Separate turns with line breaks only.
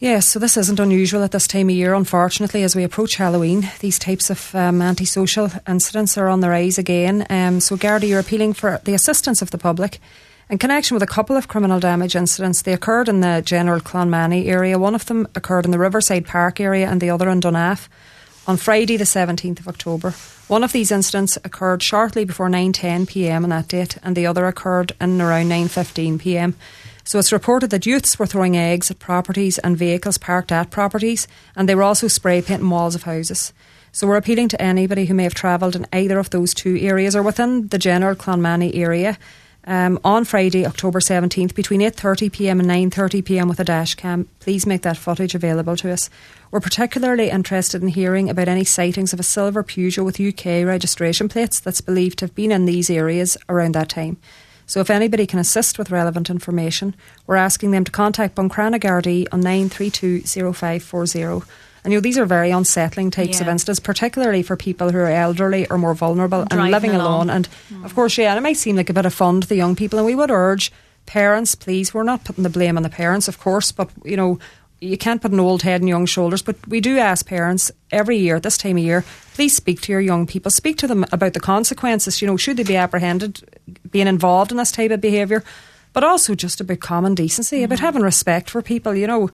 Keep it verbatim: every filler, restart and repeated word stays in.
Yes, so this isn't unusual at this time of year, unfortunately. As we approach Halloween, these types of um, antisocial incidents are on the rise again. Um, so Garda, you're appealing for the assistance of the public in connection with a couple of criminal damage incidents. They occurred in the general Clonmany area. One of them occurred in the Riverside Park area and the other in Dunaff on Friday the seventeenth of October. One of these incidents occurred shortly before nine ten p m on that date, and the other occurred in around nine fifteen p m. So it's reported that youths were throwing eggs at properties and vehicles parked at properties, and they were also spray painting walls of houses. So we're appealing to anybody who may have travelled in either of those two areas or within the general Clonmany area um, on Friday, October seventeenth, between eight thirty p m and nine thirty p m with a dash cam. Please make that footage available to us. We're particularly interested in hearing about any sightings of a silver Peugeot with U K registration plates that's believed to have been in these areas around that time. So if anybody can assist with relevant information, we're asking them to contact Buncrana Gardaí on nine three two zero five four zero. And you know, these are very unsettling types yeah. of incidents, particularly for people who are elderly or more vulnerable and, and living alone. alone. And mm. of course, yeah, it might seem like a bit of fun to the young people, and we would urge parents, please, we're not putting the blame on the parents, of course, but you know, you can't put an old head on young shoulders, but we do ask parents every year, this time of year, please speak to your young people, speak to them about the consequences, you know, should they be apprehended being involved in this type of behaviour, but also just about common decency, mm-hmm. about having respect for people, you know.